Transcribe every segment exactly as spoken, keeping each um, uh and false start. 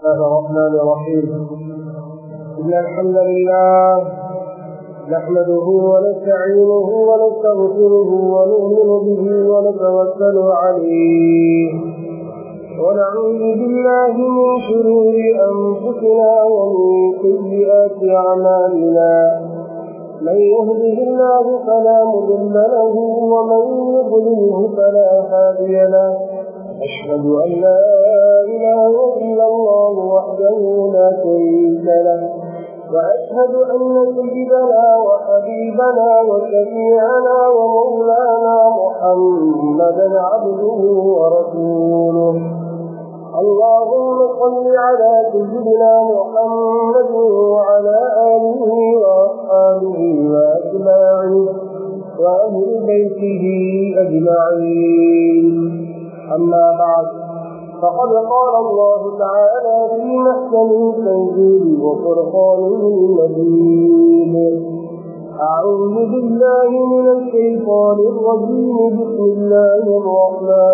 الله الرحمن الرحيم. إن الحمد لله نحمده ونستعينه ونستغفره ونؤمن به ونتوكل عليه ونعوذ بالله من شرور أنفسنا ومن سيئات أعمالنا. من يهده الله فلا مضل له ومن يضلله فلا هادي له. أشهد أن لا إله إلا الله وحده لا شريك له، وأشهد أن سيدنا وحبيبنا وشفيعنا ومولانا محمدا عبده ورسوله. اللهم صل على سيدنا محمد وعلى آله وأصحابه وأتباعه وأهل بيته أجمعين. أما بعد، فقد قال الله تعالى في محكم التنزيل وفرقانه المجيد: أعوذ بالله من الشيطان الرجيم. بسم الله الرحمن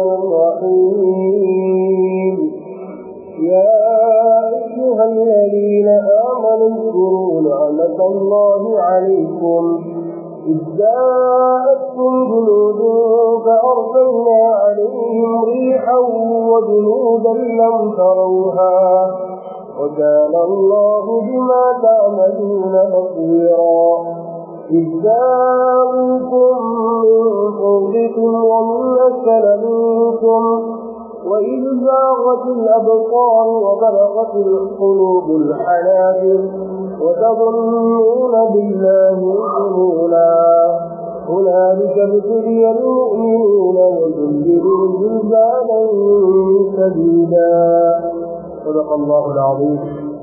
الرحيم. يا أيها الذين آمنوا اذكروا نعمة الله عليكم إذ جاءتكم جنود فأرسلنا عليهم ريحا وجنودا لم تروها وكان الله بما تعملون بصيرا. إذ جاءوكم من فوقكم ومن أسفل منكم وإذ زاغت الأبصار وبلغت القلوب الحناجر وتظنون بالله الظنونا. هنالك ابتلي المؤمنون وزلزلوا زلزالا شديدا. صدق الله العظيم.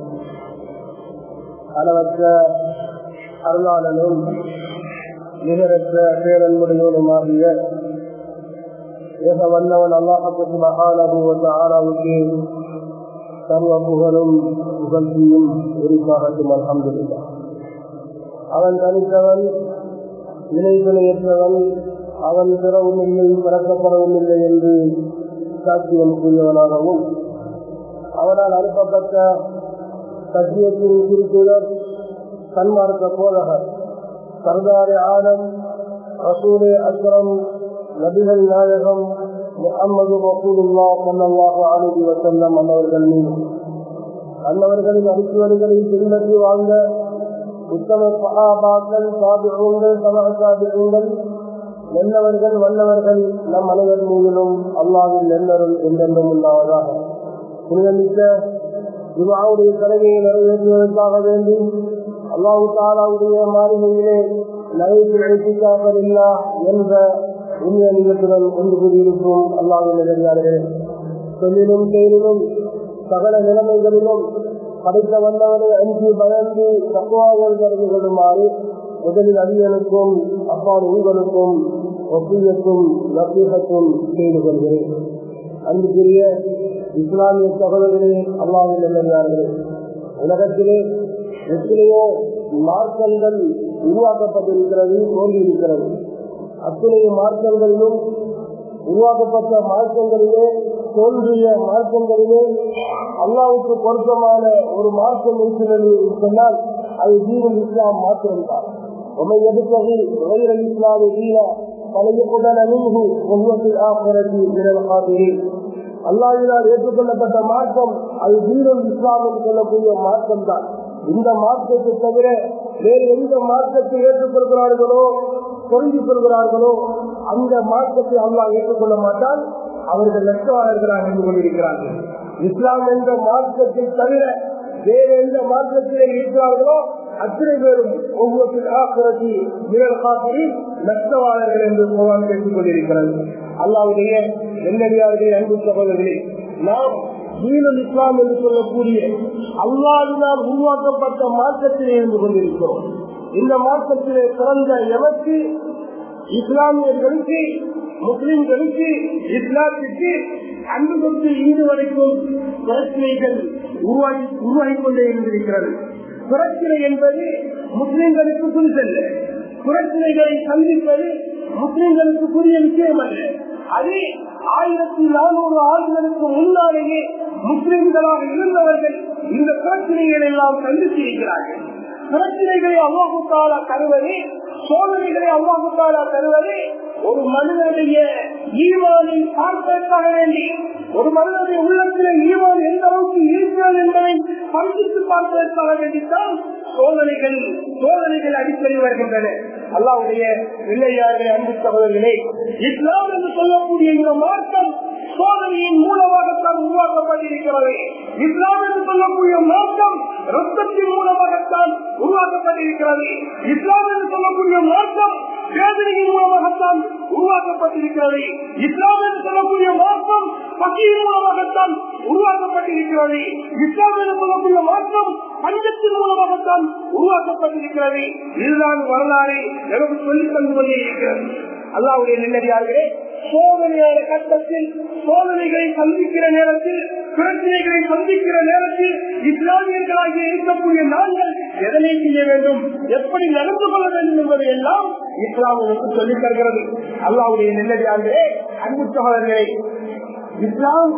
அளவற்ற அருளாளனும் நிகரற்ற பேரன்புடையவனுமாகிய ஏக வல்லவன் அல்லாஹ் சுப்ஹானஹு வ தஆலாவுக்கு சர்வ புகழும் புகழ்ச்சியும் உரித்தாகட்டும். அல்ஹம்துலில்லாஹ். அவன் தனித்தவன், இணைப்பினையற்றவன், அவன் பிறவும் இல்லை பிறக்கப்படவும் இல்லை என்று சாட்சியம் கூறியவனாகவும், அவனால் அனுப்பப்பட்ட சத்தியத்தின் குறிப்புகள் சன்மார்க்க போதகர் சர்தாரே ஆலம் ரசூலே அக்ரம் நபிகள் நாயகம் முஹம்மது ரசூலுல்லாஹ் ஸல்லல்லாஹு அலைஹி வஸல்லம் அன்னவர்கள் மீது, அன்னவர்களின் அடிச்சுவடுகளில் பின்பற்றி வாழ்ந்த உத்தம சஹாபாக்கள், தாபிஊன்கள், தபஅ தாபிஊன்கள், நல்லவர்கள் வல்லவர்கள் நம் அனைவர் மீதிலும் அல்லாஹ்வின் நல்லருள் என்றென்றும் உண்டாவதாக. புனிதமிக்க ஜும்ஆவுடைய கடமையை நிறைவேற்றுவதற்காக வேண்டி அல்லாஹ் தஆலாவுடைய மாளிகையிலே நடைபெறுகின்ற என்ற உண்மை நிகழ்ச்சிகள் ஒன்று கூடியிருக்கும் அல்லாஹ்வின் நல்லடியார்களே, சொல்லிலும் செயலிலும் சகல நிலைமைகளிலும் படைத்த வந்தவரை அஞ்சு பயந்து தக்வாவோடு நடந்து கொள்ளுமாறு முதலில் அடியனுக்கும் அப்பால் உங்களுக்கும் ஒப்பியத்தும் நசீகத்தும் செய்து கொள்கிறேன். அன்புக்குரிய இஸ்லாமிய சகோதரர்களே, அல்லாஹ்வின் நல்லடியார்களே, உலகத்திலே எத்தனையோ மார்க்கங்கள் உருவாக்கப்பட்டிருக்கிறது, தோன்றியிருக்கிறது. அத்தனை மார்க்கங்களிலும் உருவாக்கப்பட்ட மார்க்கங்களிலே, தோன்றிய மார்க்கங்களிலே அல்லாஹ்வுக்கு பொருத்தமான ஒரு மார்க்கம் இருக்கிறது சொன்னால் அது தீனுல் இஸ்லாம் மாத்திரம்தான். உமை எதுக்கி வைரல் இஸ்லாமி தீனா பழையப்புடன் அணிந்து உண்மத்தில் ஆசிரத்தி நிலவகாதிரி அல்லாஹ்வினால் ஏற்றுக்கொள்ளப்பட்ட மார்க்கம் அது தீனுல் இஸ்லாம் என்று சொல்லக்கூடிய மார்க்கம் தான். இந்த மார்க்கத்தை தவிர வேறு எந்த மார்க்கத்தை ஏற்றுக்கொள்கிறார்களோ பொருந்தி கொள்கிறார்களோ அந்த மார்க்கத்தை அல்லாஹ் ஏற்றுக்கொள்ள மாட்டால் அவர்கள் லட்சவாளர்களாக இருந்து கொண்டிருக்கிறார்கள். இஸ்லாம் என்ற மார்க்கத்தை தவிர வேறு எந்த மார்க்கத்திலே இருக்கிறார்களோ அத்தனை பேரும் ஒவ்வொரு ஆக்கிரத்தி மிரல் காப்பி லட்சவாளர்கள் என்று குர்ஆன் பேசிக் கொண்டிருக்கிறது. அல்லாஹ்வுடைய நல்லடியார்களே, அன்பு சகோதரர்களே, நாம் தீனுல் இஸ்லாம் என்று சொல்லக்கூடிய அல்லாஹ்வினால் உருவாக்கப்பட்ட மார்க்கத்திலே இருந்து கொண்டிருக்கிறோம். இந்த மார்க்கத்திலே பிறந்த எவருக்கு இஸ்லாமியர்களுக்கு, முஸ்லிம்களுக்கு, இஸ்லாத்துக்கு அன்று தொட்டு இன்று வரைக்கும் பிரச்சனைகள் உருவாகி உருவாகி கொண்டே இருந்திருக்கிறது. பிரச்சனை என்பது முஸ்லிம்களுக்கு புரிதல்ல, பிரச்சனைகளை சந்திப்பது முஸ்லிம்களுக்கு புரிய விஷயம் அல்ல. அது ஆயிரத்தி நானூறு ஆண்டுகளுக்கு முன்னாலேயே முஸ்லிம்களாக இருந்தவர்கள் பிரச்சனைகள் எல்லாம் சந்தித்திருக்கிறார்கள். பிரச்சனைகளை அல்லாஹ் தஆலா தருவது, சோதனைகளை அல்லாஹ் தஆலா தருவது ஒரு மனிதனுடைய ஈமானை பார்ப்பதற்காக வேண்டி, ஒரு மனிதனுடைய உள்ளத்தில் ஈமான் எந்த அளவுக்கு இருக்கிறது என்பதை பரிசித்து பார்ப்பதற்காக வேண்டித்தான் சோதனைகள் சோதனைகள் அடிக்கடி வருகின்றன. அல்லாஹ்வுடைய பிள்ளையார்களே, அன்பு சகோதரர்களே, இஸ்லாம் என்று சொல்லக்கூடிய இந்த மார்க்கம் சோதனையின் மூலமாகத்தான் உருவாக்கப்பட்டிருக்கிறது. இஸ்லாம் என்று சொல்லக்கூடிய மார்க்கம் ரத்தத்தின் மூலமாகத்தான் உருவாக்கப்பட்டிருக்கிறது. இஸ்லாம் என்று சொல்லக்கூடிய மார்க்கம் வேதனையின் மூலமாகத்தான் உருவாக்கப்பட்டிருக்கிறது. இஸ்லாம் என்று சொல்லக்கூடிய மார்க்கம் பசியின் மூலமாகத்தான் உருவாக்கப்பட்டிருக்கிறது. இஸ்லாம் என்று சொல்லக்கூடிய மார்க்கம் பஞ்சத்தின் மூலமாகத்தான் உருவாக்கப்பட்டிருக்கிறது. இதுதான் வரலாறு எனக்கு சொல்லித் தந்து கொண்டே இருக்கிறது. அல்லாஹ்வுடைய நல்லடியார்களே, சோதனையான கட்டத்தில், சோதனைகளை சந்திக்கிற நேரத்தில், பிரச்சனைகளை சந்திக்கிற நேரத்தில் இஸ்லாமியர்களாக இருக்கக்கூடிய நாங்கள் எதனை செய்ய வேண்டும், எப்படி நடந்து கொள்ள வேண்டும் என்பதை எல்லாம் இஸ்லாம் நமக்கு சொல்லித் தருகிறது. அல்லாஹ்வுடைய நல்லடியார்களே, அன்பு சகோதரர்களே, இஸ்லாம்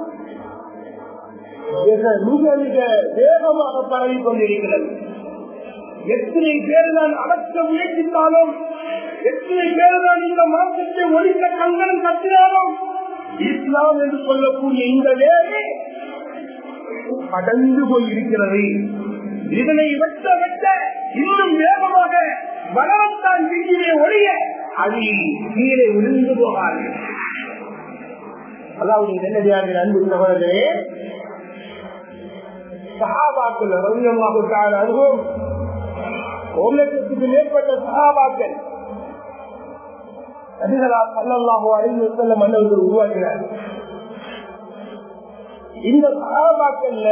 மிக மிக வேகமாக பரவி கொண்டிருக்கிறது. எத்தனை பேர் தான் அடக்க முயற்சித்தாலும், எத்தனை பேர் தான் இந்த மாற்றத்தை ஒழிக்க கங்கணம் கட்டினாலும், இஸ்லாம் என்று சொல்லக்கூடிய இந்த வேலை கடந்து போயிருக்கிறது. இதனை வெட்ட வெட்ட இன்னும் வேகமாக வளரத்தான் வீட்டிலே ஒழிய அது கீழே விழுந்து போகாது. அதாவது நல்லடியார்கள், அன்பு சகோதரர்களே, சஹாபாக்கள் ரலியல்லாஹு தஆலா அன்ஹும் ஒரு லட்சத்துக்கு மேற்பட்ட சஹாபாக்கள் நபிகளார் ஸல்லல்லாஹு அலைஹி வஸல்லம் அவர்கள் உருவாக்கினார். இந்த சஹாபாக்கள்ல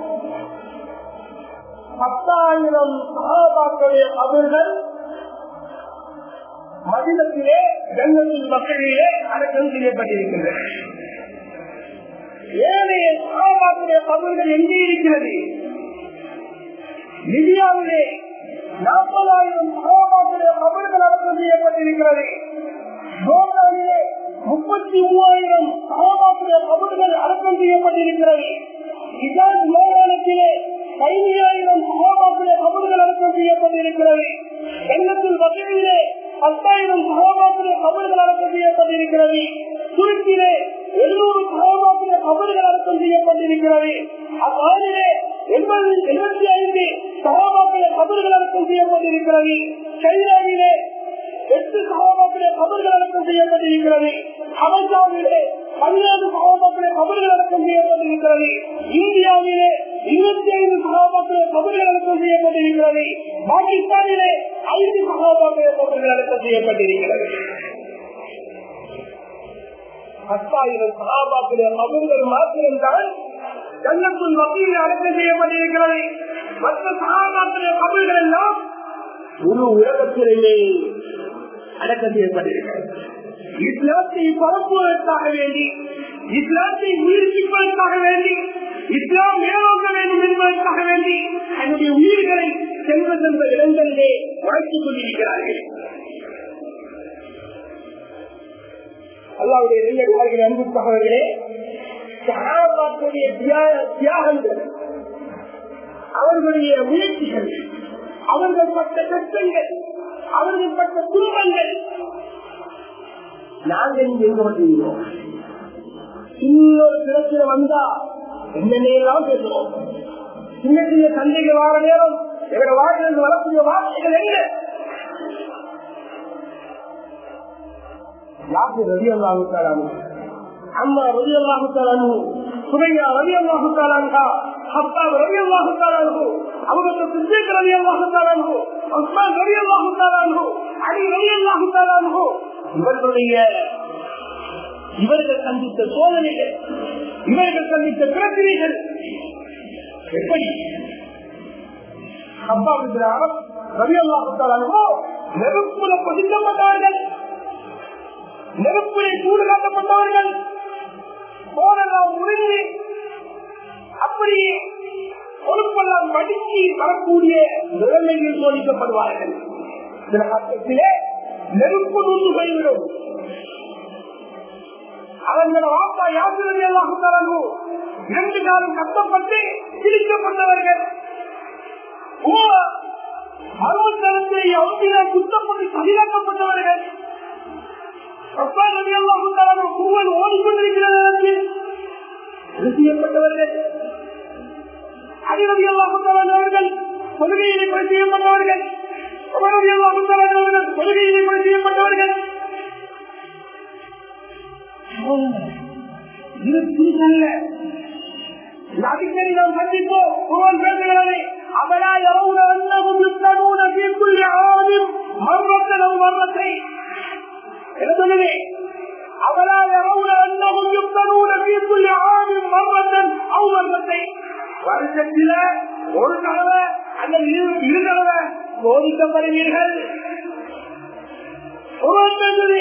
பத்தாயிரம் சஹாபாக்களுடைய அவர்கள் மதீனத்திலே ஜன்னத்துல் பக்கீயிலே அடக்கம் செய்யப்பட்டிருக்கின்றன. ஏனைய சஹாபாக்களுடைய கபர்கள் எங்கே இருக்கிறது? லிபியாவிலே நாற்பதாயிரம் சஹாபாக்களுடைய கபர்கள் அடக்கம் செய்யப்பட்டிருக்கிறது. ஜோர்டானிலே முப்பத்தி மூவாயிரம் சஹாபாக்களுடைய கபர்கள் அடக்கம் செய்யப்பட்டிருக்கிறது. இஜாஸ் மாகாணத்திலே பதினையாயிரம் சஹாபாக்களுடைய கபர்கள் அடக்கம் செய்யப்பட்டிருக்கிறது. ஜன்னத்துல் பக்கீயிலே பத்தாயிரம் சஹாபாக்களுடைய கபர்கள் அடக்கம் செய்யப்பட்டிருக்கிறது. துருக்கியிலே எழுநூறு சஹாபாக்களுடைய கபர்கள் அடக்கம் செய்யப்பட்டிருக்கிறது. அவ்வாறிலே எண்பது எண்பத்தி ஐந்து சஹாபாக்களுடைய கபர்கள் அடக்கம் செய்யப்பட்டிருக்கிறது. சைனாவிலே எட்டு சஹாபாக்களுடைய கபர்கள் அடக்கம் செய்யப்பட்டிருக்கிறது. அமெரிக்காவிலே பதினேழு சஹாபாக்களுடைய கபர்கள் அடக்கம் செய்யப்பட்டிருக்கிறது. இந்தியாவிலே இருபத்தி ஐந்து சஹாபாக்களுடைய கபர்கள் அடக்கம் செய்யப்பட்டிருக்கிறது. பாகிஸ்தானிலே ஐந்து சஹாபாக்களுடைய கபர்கள் அடக்கம் செய்யப்பட்டிருக்கிறது. பத்தாயிரம் சஹாபாக்களுடைய கபர்கள் மாத்திரம்தான் ஜன்னத்துல் பக்கீயில் அடக்கம் செய்யப்பட்டிருக்கிறது. மற்ற சஹாபாக்களுடைய கபர்கள் எல்லாம் முழு உலகத்திலே அடக்கம் செய்யப்பட்டிருக்கிறது. இஸ்லாத்தை பரப்புவதற்காக வேண்டி, இஸ்லாத்தை உயிர்ப்பிப்பதற்காக வேண்டி, இஸ்லாம் மேலோக்க வேண்டும் என்பதற்காக வேண்டி தன்னுடைய உயிர்களை சென்ற சென்ற இடங்களிலே உழைத்துக் கொண்டிருக்கிறார்கள். அல்லாஹ்வுடைய நெய்யடியார்களே, அன்பு சகோதரர்களே, சஹாபாக்களுடைய தியாகங்கள், அவர்களுடைய முயற்சிகள், அவர்கள் பட்ட கஷ்டங்கள், அவர்கள் பட்ட துன்பங்கள் நாங்கள் இங்கே எங்க மாட்டீங்களோம். இன்னொரு பிரச்சனை வந்தா என்னெல்லாம் பேசுவோம். சின்ன சின்ன சந்தைகள் வார நேரம் எங்களோட வாழ்க்கையில் வரக்கூடிய வார்த்தைகள் என்ன? யாருக்கு ரவி அல்லாஹு தஆலா, அம்மா ரவி அல்லாஹு தஆலா, சுமையா ரவி அல்லாஹு தஆலா, ஹப்தாப் ரவி அல்லாஹு தஆலா, அபூபக்கர் சித்திக் ரவி அல்லாஹு தஆலா, உஸ்மான் ரவி அல்லாஹு தஆலா, அலி ரவி அல்லாஹு தஆலா, இவர்களுடைய இவர்கள் சந்தித்த சோதனைகள், இவர்கள் சந்தித்த பிரச்சனைகள் எப்படி? ஹப்தாப் ரவி அல்லாஹு தஆலா நெருப்புல பொதிக்கப்பட்டவர்கள், நெருப்பிலே சூடு காட்டப்பட்டவர்கள், போனெல்லாம் உறிஞ்சி அப்படியே பொறுப்பெல்லாம் மடிச்சு வரக்கூடிய நிலைமையில் சோதிக்கப்படுவார்கள். சில கட்டத்திலே நெருப்பு நூறு போய்விடும். அவங்களோட வாப்பா யாத்திரை எல்லாம் இரண்டு காலம் கஷ்டப்பட்டு பிடிக்கப்பட்ட செய்யப்பட்டவர்கள், மர்மத்தனத்தை அவற்றினால் குத்தப்பட்டு சதிலாக்கப்பட்டவர்கள், குருவன் ஓடிக்கொண்டிருக்கிற நேரத்தில் செய்யப்பட்டவர்கள், அதிபதி அல்லாஹர்கள் கொள்கையிலே கொலை செய்யப்பட்டவர்கள், கொள்கையிலே கொலை செய்யப்பட்டவர்கள். அடிக்கடி நாம் சந்திப்போம். குர்ஆன் பேசுகிறது, அவலா யரவுன அன்னஹும் யுஃப்தனூன ஃபீ குல்லி ஆமின் மர்ரத்தன் அவ் மர்ரத்தைன். என்ன சொல்லுது? அவலா யரவுன அன்னஹும் யுஃப்தனூன ஃபீ குல்லி ஆமின் மர்ரத்தன் அவ் மர்ரத்தைன். வருஷத்தில ஒரு தடவை அல்லது இரு தடவை சோதிக்கப்படுவீர்கள். குர்ஆன் பேசுகிறது,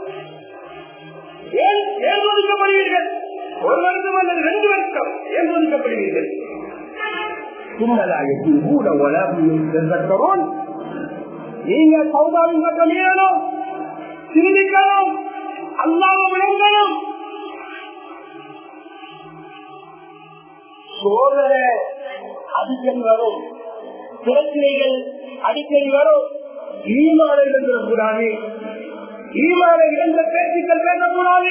ஏன் ஏன் சோதிக்கப்படுவீர்கள்? ஒரு வருஷம் அல்லது ரெண்டு வருஷம் ஏன் சோதிக்கப்படுவீர்கள்? நீங்க சௌதாவின் பக்கம் ஏறணும், சிந்திக்கணும், அல்லாஹ்வை விளங்கணும். சோதனை அடிக்கடி வரும், பிரச்சனைகள் அடிக்கடி வரும். ஈமான இழந்துடக்கூடாது, ஈமான இழந்த பேச்சுக்கள் பேசக்கூடாது.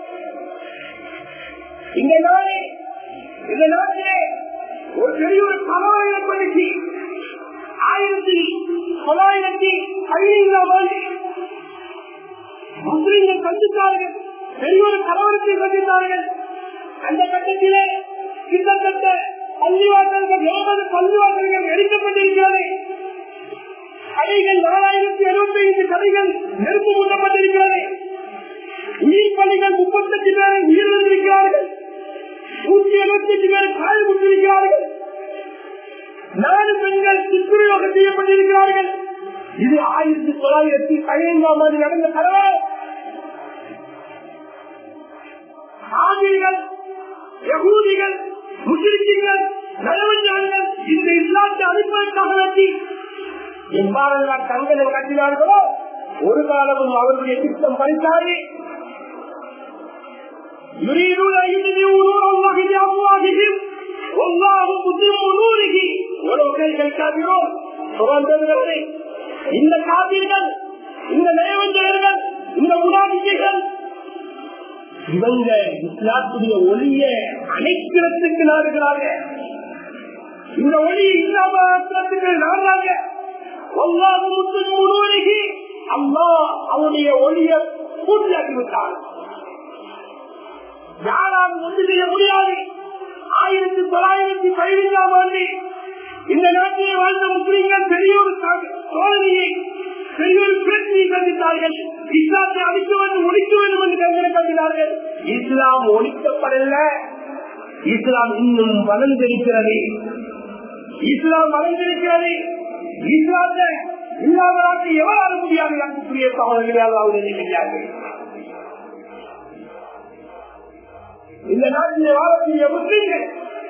இந்த நாளே இந்த நாட்டிலே ஒரு பெரிய ஒரு கலவரம் ஏற்படுத்தி ஆயிரத்தி தொள்ளாயிரத்தி பதினைந்தாம் ஆண்டு முஸ்லிம்கள் சந்தித்தார்கள், பெரிய ஒரு கலவரத்தை சந்தித்தார்கள். அந்த கட்டத்திலே கிட்டத்தட்ட பள்ளிவாசல்கள் எழுபது பள்ளிவாசல்கள் எரிக்கப்பட்டிருக்கிறது. கடைகள் நாலாயிரத்தி எழுபத்தி ஐந்து கடைகள் நெருப்பு மூட்டப்பட்டிருக்கிறது. உயிர் பள்ளிகள் முப்பத்தஞ்சு பேரை உயிரிழந்திருக்கிறார்கள், நூற்றி எழுபத்தி அஞ்சு பேர் காயப்பட்டிருக்கிறார்கள், நாலு பெண்கள் துஷ்பிரயோகம் செய்யப்பட்டிருக்கிறார்கள். இது ஆயிரத்தி தொள்ளாயிரத்தி பதினைந்தாம் ஆண்டு நடந்த கலவரம். ஆதிகள், யகூதிகள், முஸ்லிம்கள், நலவஞ்சகர்கள் இந்த இஸ்லாத்தை அழிப்பதற்காக வேண்டி எவ்வாறெல்லாம் தங்களை கட்டினார்களோ ஒரு காலமும் அவருடைய திட்டம் பறித்தாரே. இந்த காவிர்கள், இந்த நயவஞ்சகர்கள், இந்த முனாபிகள் இவங்க இஸ்லாத்துடைய ஒளியை அணைக்கிறதுக்கு நாடுகிறார்கள். இந்த ஒளி இஸ்லாமத்துக்கு நாடுறாங்க. அல்லாஹ் அவருடைய ஒளியை பூர்த்தியாக்கி விட்டார். யாராலும் ஒன்று செய்ய முடியாது. ஆயிரத்தி தொள்ளாயிரத்தி பதினைந்தாம் ஆண்டு இந்த நாட்டிலே வாழ்ந்த முஸ்லிம்கள் பெரிய ஒரு சோதனையை, பெரிய ஒரு பிரச்சனையை சந்தித்தார்கள். இஸ்லாத்தை அழிக்க வேண்டும், ஒழிக்க வேண்டும் என்று கருத்து கருதினார்கள். இஸ்லாம் ஒழிக்கப்படல, இஸ்லாம் இன்னும் வளர்ந்திருக்கிறது. இஸ்லாம் வளர்ந்திருக்கிறது. இஸ்லாத்தை இல்லாமலாக எவரால முடியாது அன்புக்குரிய சகோதரர்களால் கிடையாது. இந்த நாட்டிலே வாழக்கூடிய முஸ்லிம்கள்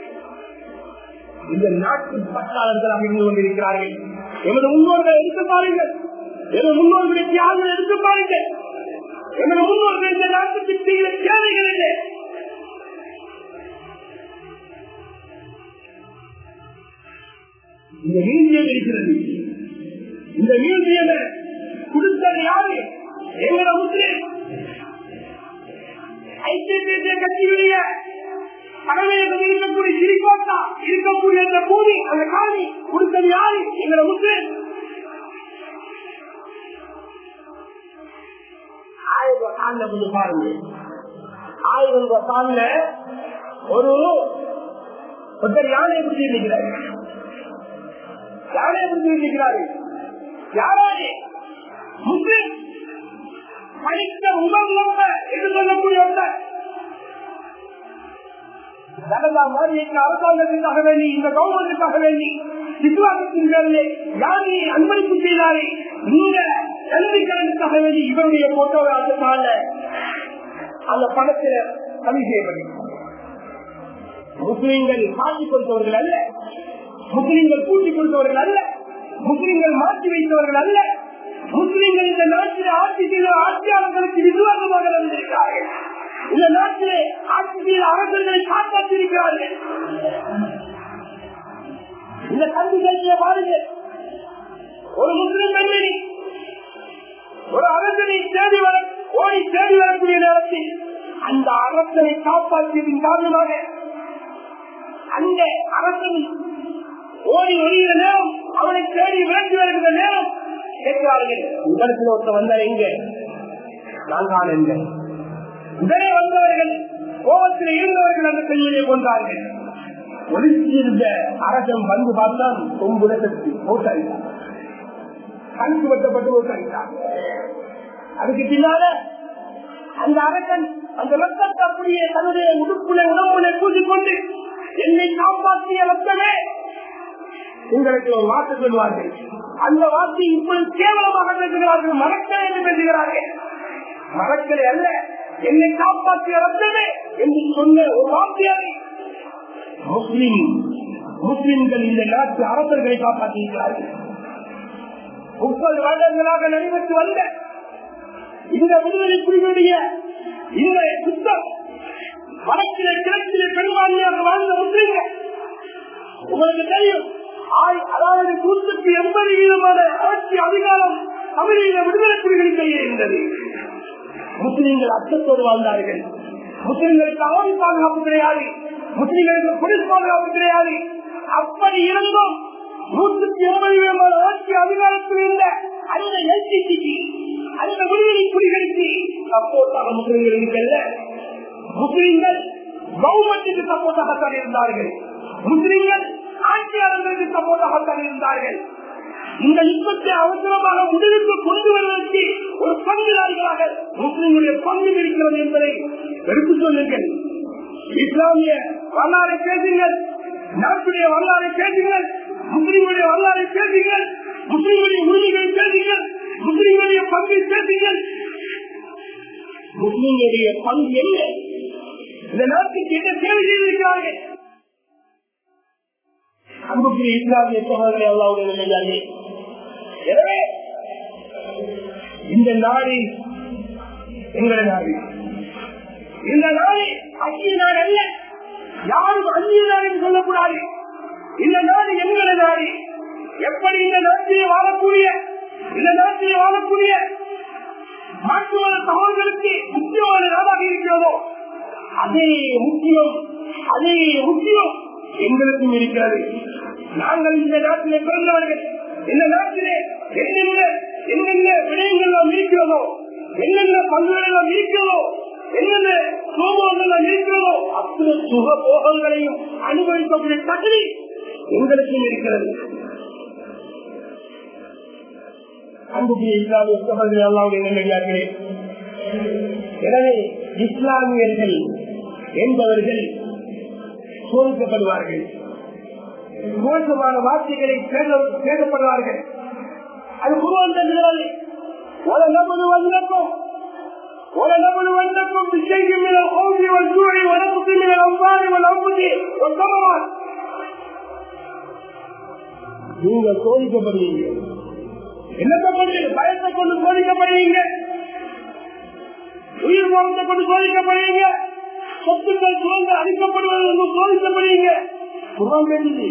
இந்த நாட்டின் பட்டாளர்களாக இருந்து கொண்டிருக்கிறார்கள். எமது முன்னோர்களை எடுத்து பாருங்கள், எமது முன்னோர்களுடைய தியாகங்களை எடுத்து பாருங்கள். எமது முன்னோர்கள் இந்த நாட்டுக்கு செய்கிற சேவைகள் என்ன? இந்த மியூசியம் இருக்கிறது. இந்த மியூசியம் கொடுத்தது யாரு? எங்களோட முஸ்லிம் ஐக்கிய கட்சியுடைய தலைமையில் இருக்கக்கூடிய சிறிகோட்டா இருக்கக்கூடிய அந்த பூமி, அந்த காணி கொடுத்தது யாரு? எங்களோட முஸ்லிம். ஆயிரம் ரூபாய் கொஞ்சம் பாருங்க. ஆயிரம் ரூபாய் ஒரு ஒருத்தர் யானையை பிடிச்சி இருக்கிறார். யானையை பிடிச்சி இருக்கிறாரு. யாராரு? முஸ்லிம் படித்த உபர்லம்ப என்று சொல்லக்கூடிய ஒருத்தர். அரசாங்கத்திற்காக வேண்டி, இந்த கவர்மெண்ட்டுக்காக வேண்டி விசுவாசத்தின் பேரிலே யாரையை அன்பளிப்பு செய்தாரே, இந்த கல்விக்கடனுக்காக வேண்டி இவருடைய போட்டோவை அதனால அந்த பணத்தில் பதிவு செய்யப்பட்டது. முஸ்லிம்கள் மாற்றி கொடுத்தவர்கள் அல்ல, முஸ்லிம்கள் கூட்டி கொடுத்தவர்கள் அல்ல, முஸ்லிம்கள் மாற்றி வைத்தவர்கள் அல்ல. முஸ்லிம்கள் இந்த நாட்டில் ஆட்சி செய்த ஆட்சியாளர்களுக்கு விசுவாசமாக நடந்திருக்கிறார்கள். இந்த நாட்டிலே ஆட்சி செய்த அரசர்களை காப்பாற்றியிருக்கிறார்கள். இந்த கல்வி கல்வியை பாருங்க. ஒரு முஸ்லிம் பெண்மணி ஒரு அரசனை தேடி வர ஓடி தேடி வரக்கூடிய நேரத்தில் அந்த அரசனை காப்பாற்றியதன் காரணமாக அந்த அரசன் ஓடி ஒழிகிற நேரம், அவனை தேடி விளக்கி வருகிற நேரம் கேட்கிறார்கள், உங்களுக்கு ஒருத்த வந்தா எங்க? நான் தான் எங்க? உடனே வந்தவர்கள் கோபத்தில் இருந்தவர்கள் அந்த பெண்மணியை கொண்டார்கள். ஒளிச்சிருந்த அரசன் வந்து பார்த்தான், கொம்புலத்தி போட்டாயிட்டான், கணக்கு வெட்டப்பட்டு போட்டாயிட்டான். அதுக்கு பின்னால அந்த அரசன் அந்த ரத்தத்தை அப்படியே தன்னுடைய உடுப்புல உணவுகளை பூசிக்கொண்டு, என்னை காப்பாற்றிய ரத்தமே உங்களுக்கு ஒரு வார்த்தை சொல்வார்கள். அந்த வார்த்தை இப்பொழுது கேவலமாக பேசுகிறார்கள், மறக்கலை என்று பேசுகிறார்கள். மறக்கலை அல்ல, என்னை காப்பாற்றிய ரத்தமே என்று சொன்ன ஒரு வார்த்தையாரை முஸ்லிம் முஸ்லிம்கள் இந்த நாட்டு அரசர்களை காப்பாற்றியிருக்கிறார்கள். முப்பது வருடங்களாக நடைபெற்று வந்த இந்த விடுதலை புலிகளுடைய இந்த சுத்தம் வடக்கிலே கிழக்கிலே பெரும்பான்மையாக வாழ்ந்த முஸ்லிம்கள் உங்களுக்கு தெரியும். அதாவது நூற்றுக்கு எண்பது வீதமான ஆட்சி அதிகாரம் தமிழீழ விடுதலை புலிகளின் கையில் இருந்தது. முஸ்லிம்கள் அச்சத்தோடு வாழ்ந்தார்கள். முஸ்லிம்களுக்கு ஆணி பாதுகாப்பு கிடையாது, முஸ்லிம்களுக்கு போலீஸ் பாதுகாப்பு கிடையாது. அப்படி இருந்தும் நூற்றுக்கு எண்பது வீதமான ஆட்சி அதிகாரத்தில் இருந்த அந்த எல்டிசிக்கு, அந்த விடுதலை புலிகளுக்கு சப்போர்ட்டாக முஸ்லிம்கள் இருக்கல்ல. முஸ்லிம்கள் கவர்மெண்ட்டுக்கு சப்போர்ட்டாகத்தான் இருந்தார்கள். முஸ்லிம்கள் ஆட்சியாளர்களுக்கு சப்போர்ட்டாகத்தான் இருந்தார்கள். இந்த யுத்தத்தை அவசரமாக முடிவுக்கு கொண்டு வருவதற்கு ஒரு பங்குதாரிகளாக முஸ்லிம்களுடைய பங்கு இருக்கிறது என்பதை எடுத்து சொல்லுங்கள். இஸ்லாமிய வரலாறை பேசுங்கள், நாட்டுடைய வரலாறை பேசுங்கள், முஸ்லிம்களுடைய வரலாறை பேசுங்கள், முஸ்லிம்களுடைய உரிமைகளை பேசுங்கள், முஸ்லிம்களுடைய பங்கை பேசுங்கள். முஸ்லிம்களுடைய பங்கு என்ன? இந்த நாட்டுக்கு என்ன சேவை செய்திருக்கிறார்கள்? அன்புக்குரிய இஸ்லாமிய சகோதரர்களே, அல்லாஹ்வுடைய நல்லடியார்களே, எனவே இந்த நாடு எங்களுடைய நாடு. இந்த நாடு அந்நிய நாடு அல்ல, யாரும் அந்நிய நாடு என்று சொல்லக்கூடாது. இந்த நாடு எங்களுடைய நாடு. எப்படி இந்த நாட்டிலே வாழக்கூடிய இந்த நாட்டிலே வாழக்கூடிய மாற்றுவாத சகோதரர்களுக்கு முக்கியமான நாடாக இருக்கிறதோ அதே முக்கியம் அதே முக்கியம் எங்களுக்கும் இருக்கிறது. நாங்கள் இந்த நாட்டிலே பிறந்தவர்கள். இந்த நாட்டிலே என்னென்ன என்னென்ன விடயங்கள் நாம் இருக்கிறதோ, என்னென்ன பங்குகள் நாம் இருக்கிறதோ, என்னென்ன சோகங்கள் நாம் இருக்கிறதோ அத்தனை சுக போகங்களையும் அனுபவிக்கக்கூடிய தகுதி எங்களுக்கும் இருக்கிறது. அன்புக்குரிய இஸ்லாமிய சகோதரர்களே, அல்லாஹ்வுடைய நல்லடியார்களே, எனவே இஸ்லாமியர்கள் என்பவர்கள் சோதிக்கப்படுவார்கள், மோசமான வார்த்தைகளை பேசப்படுவார்கள். அது குர்ஆன் சொல்கிறது, "வல நபலு வன்னக்கும் வல நபலு வன்னக்கும் பிஷைஇன் மினல் கௌஃபி வல் ஜூஇ வ நக்ஸின் மினல் அம்வாலி வல் அன்ஃபுஸி வஸ் ஸமராத்." நீங்கள் சோதிக்கப்படுவீங்க. என்னத்தை கொண்டு? பயத்தை கொண்டு சோதிக்கப்படுவீங்க, உயிர் வாழ்த்தை கொண்டு சோதிக்கப்படுவீங்க, சொத்துக்கள் சுரங்க அளிக்கப்படுவது சோதிக்கப்படுவீங்க. குர்ஆன் பேசுது,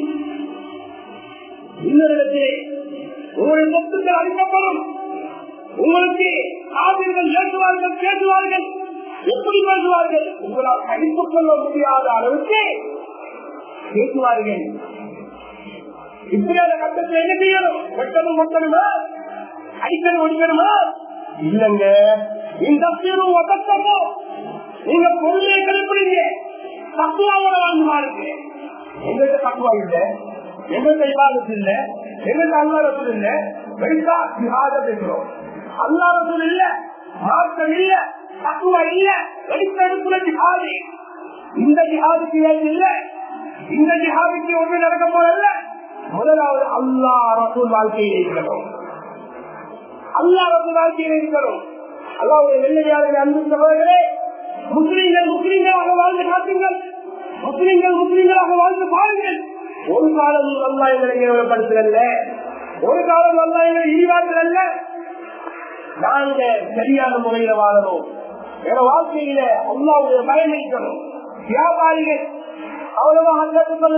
இன்னொரு உங்களுடைய சொத்துக்கள் அளிக்கப்படும், உங்களுக்கு ஆசிரியர்கள் பேசுவார்கள் பேசுவார்கள் எப்படி பேசுவார்கள்? உங்களால் அழித்துக் கொள்ள முடியாத அளவுக்கு பேசுவார்கள். இப்படியான கட்டத்தில் என்ன செய்யணும்? வெட்டணும் ஒட்டணுமா? அடிக்கணும் ஒடிக்கணுமா? இல்லங்க. இந்த தீர்வு ஒட்டமோ நீங்க பொருளை கழிப்பிடுங்க, தத்துவாவோட வாழ்ந்து பாருங்க. எங்கிட்ட தத்துவா இல்ல, எங்கிட்ட இவாதத்து இல்ல, எங்கிட்ட அல்லாரசூல் இல்ல, வெடிக்கா ஜிஹாத பேசுறோம். அல்லாரசூல் இல்ல, மார்க்கம் இல்ல, தத்துவா இல்ல, வெடிக்க எடுப்புல ஜிஹாது. இந்த ஜிஹாதுக்கு ஏன் இல்ல? இந்த ஜிஹாதுக்கு ஒன்று நடக்க போறல்ல. முதலாவது அல்லா ரசூல் வாழ்க்கையில் இருக்கணும், அல்லா ரசூல் வாழ்க்கையில் இருக்கணும். அல்லாஹ்வுடைய வெள்ளையாளர்கள் அன்பு சகோதரர்களே, முஸ்லிம்கள் முஸ்லிம்களாக வாழ்ந்து காட்டுங்கள், முஸ்லிம்கள் முஸ்லிம்களாக வாழ்ந்து பாருங்கள். ஒரு காலம் அல்லாஹ் எங்களை கேவலப்படுத்தல, ஒரு காலம் அல்லாஹ் எங்களை இழிவார்கள் அல்ல. நாங்க சரியான முறையில வாழணும், எங்க வாழ்க்கையில அல்லாஹ்வுடைய பயம் இருக்கணும். வியாபாரிகள் அவ்வளவா கேட்டுக் கொள்ளுங்க,